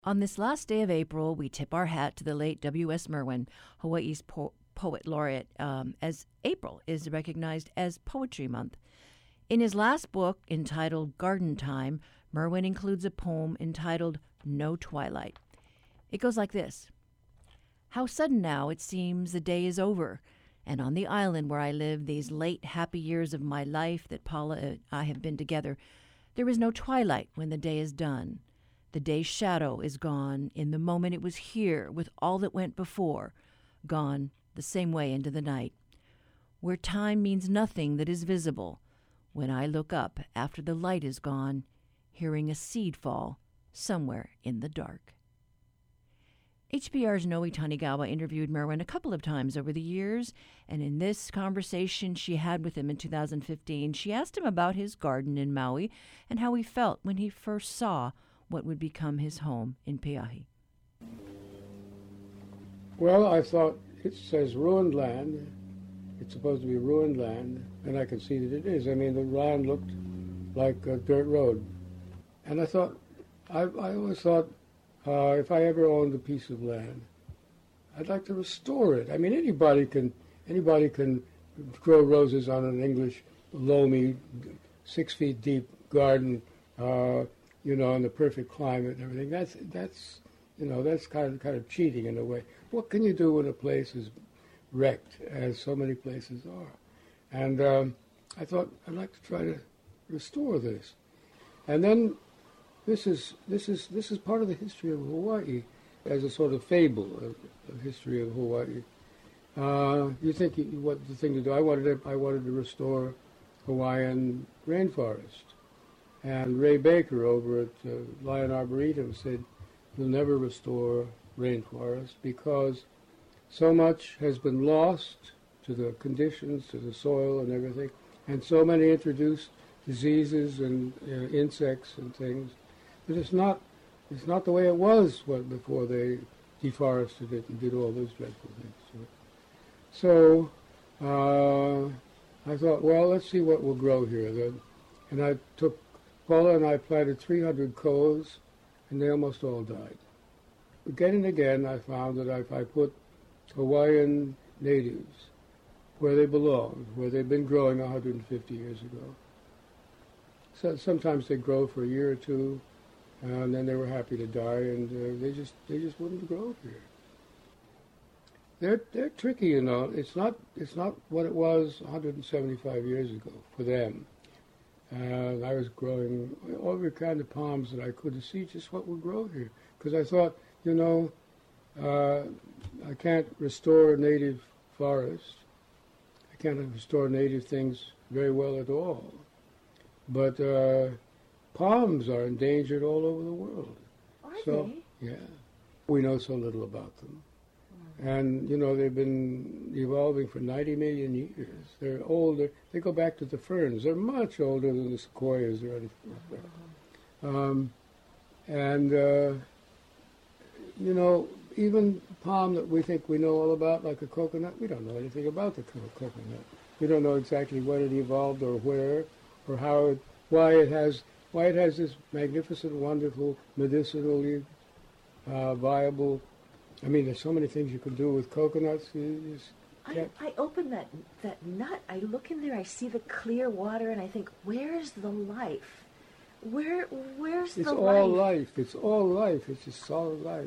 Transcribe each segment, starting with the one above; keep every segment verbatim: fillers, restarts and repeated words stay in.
On this last day of April, we tip our hat to the late W S Merwin, Hawaii's po- poet laureate, um, as April is recognized as Poetry Month. In his last book, entitled Garden Time, Merwin includes a poem entitled No Twilight. It goes like this. How sudden now it seems the day is over, and on the island where I live these late happy years of my life that Paula and I have been together, there is no twilight when the day is done. The day's shadow is gone in the moment it was here with all that went before, gone the same way into the night. Where time means nothing that is visible, when I look up after the light is gone, hearing a seed fall somewhere in the dark. H B R's Noe Tanigawa interviewed Merwin a couple of times over the years, and in this conversation she had with him in two thousand fifteen, she asked him about his garden in Maui and how he felt when he first saw what would become his home in Pe'ahi. Well, I thought it says ruined land. It's supposed to be ruined land, and I could see that it is. I mean, the land looked like a dirt road. And I thought, I, I always thought, uh, if I ever owned a piece of land, I'd like to restore it. I mean, anybody can, anybody can grow roses on an English loamy, six feet deep garden, uh, you know, in the perfect climate and everything. That's, that's, you know, that's kind of, kind of cheating in a way. What can you do when a place is wrecked, as so many places are? And um, I thought, I'd like to try to restore this. And then this is, this is, this is part of the history of Hawaii, as a sort of fable, a, a history of Hawaii. Uh, you think you, what the thing to do? I wanted to, I wanted to restore Hawaiian rainforest. And Ray Baker over at uh, Lion Arboretum said, you'll never restore rainforest because so much has been lost to the conditions, to the soil and everything, and so many introduced diseases and uh, insects and things, that it's not, it's not the way it was what, before they deforested it and did all those dreadful things to it. So uh, I thought, well, let's see what will grow here then. And I took Paula and I planted three hundred koas, and they almost all died. Again and again, I found that if I put Hawaiian natives where they belong, where they've been growing one hundred fifty years ago, so sometimes they grow for a year or two, and then they were happy to die, and uh, they just they just wouldn't grow here. They're they're tricky, you know. It's not it's not what it was one hundred seventy-five years ago for them. And I was growing every kind of palms that I could to see just what would grow here. Because I thought, you know, uh, I can't restore native forest. I can't restore native things very well at all. But uh, palms are endangered all over the world. Are so, they? Yeah. We know so little about them. And, you know, they've been evolving for ninety million years. They're older. They go back to the ferns. They're much older than the sequoias or anything like that. Um, and, uh, you know, even palm that we think we know all about, like a coconut, we don't know anything about the co- coconut. We don't know exactly when it evolved or where or how it, why it has, why it has this magnificent, wonderful, medicinally uh, viable. I mean, there's so many things you can do with coconuts. You just I, I open that that nut, I look in there, I see the clear water, and I think, where's the life? Where, where's It's the all life? life. It's all life. It's just solid life.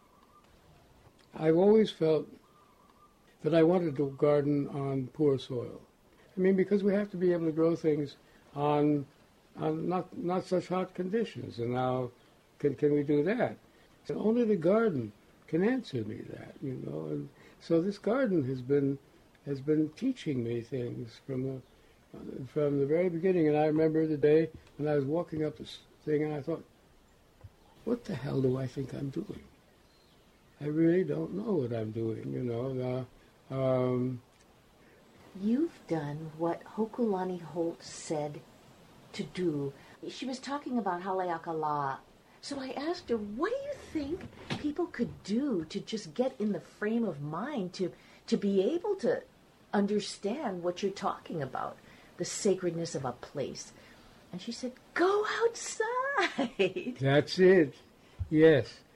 I've always felt that I wanted to garden on poor soil. I mean, because we have to be able to grow things on on not not such hot conditions. And now, can can we do that? And only the garden can answer me that, you know. And so this garden has been has been teaching me things from the from the very beginning. And I remember the day when I was walking up this thing, and I thought, what the hell do I think I'm doing? I really don't know what I'm doing, you know. Uh, um, You've done what Hokulani Holt said to do. She was talking about Haleakala. So I asked her, what do you think people could do to just get in the frame of mind to, to be able to understand what you're talking about, the sacredness of a place? And she said, go outside. That's it. Yes,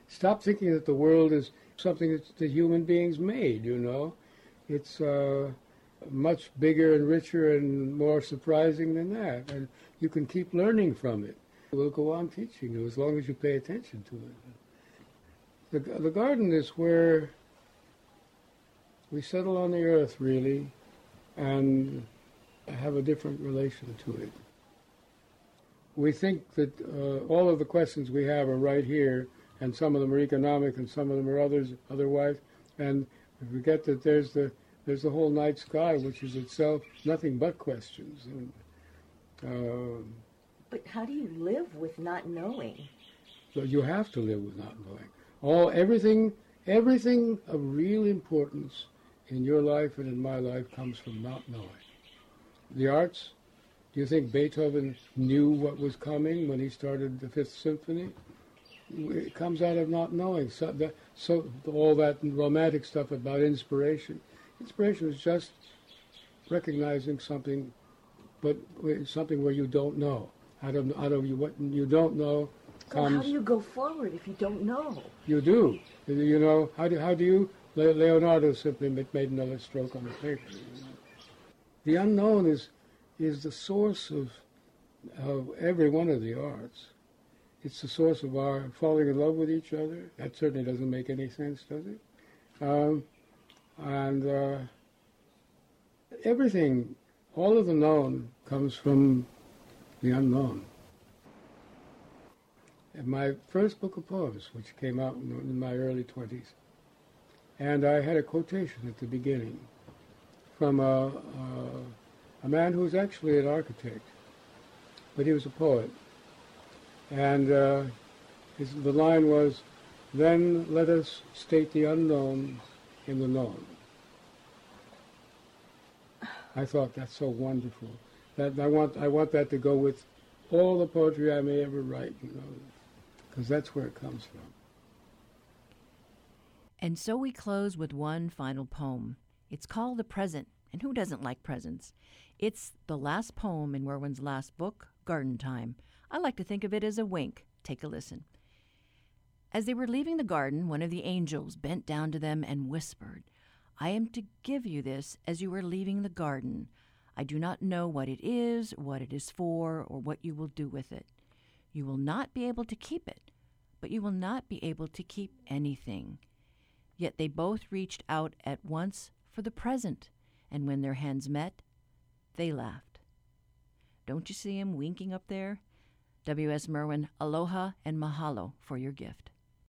Stop thinking that the world is something that the human beings made, you know. It's uh, much bigger and richer and more surprising than that. And you can keep learning from it. We'll go on teaching you as long as you pay attention to it. The, the garden is where we settle on the earth, really, and have a different relation to it. We think that uh, all of the questions we have are right here, and some of them are economic, and some of them are others otherwise. And we forget that there's the there's the whole night sky, which is itself nothing but questions. And, uh, but how do you live with not knowing? So you have to live with not knowing. All everything everything of real importance in your life and in my life comes from not knowing. The arts. Do you think Beethoven knew what was coming when he started the Fifth Symphony? It comes out of not knowing. So, that, so all that romantic stuff about inspiration, inspiration is just recognizing something, but something where you don't know. Out of out of you, what you don't know comes. So how do you go forward if you don't know? You do. You know how do how do you? Leonardo simply made another stroke on the paper. You know? The unknown is is the source of of every one of the arts. It's the source of our falling in love with each other. That certainly doesn't make any sense, does it? Um, and uh, everything, all of the known comes from the unknown. And my first book of poems, which came out in, in my early twenties, and I had a quotation at the beginning from a, a, a man who was actually an architect, but he was a poet. And uh, his, the line was, "Then let us state the unknown in the known." I thought that's so wonderful. That I want I want that to go with all the poetry I may ever write, you know, because that's where it comes from. And so we close with one final poem. It's called The Present, and who doesn't like presents? It's the last poem in Merwin's last book, Garden Time. I like to think of it as a wink. Take a listen. As they were leaving the garden, one of the angels bent down to them and whispered, "I am to give you this as you are leaving the garden. I do not know what it is, what it is for, or what you will do with it. You will not be able to keep it, but you will not be able to keep anything." Yet they both reached out at once for the present, and when their hands met, they laughed. Don't you see him winking up there? W S. Merwin, aloha and mahalo for your gift.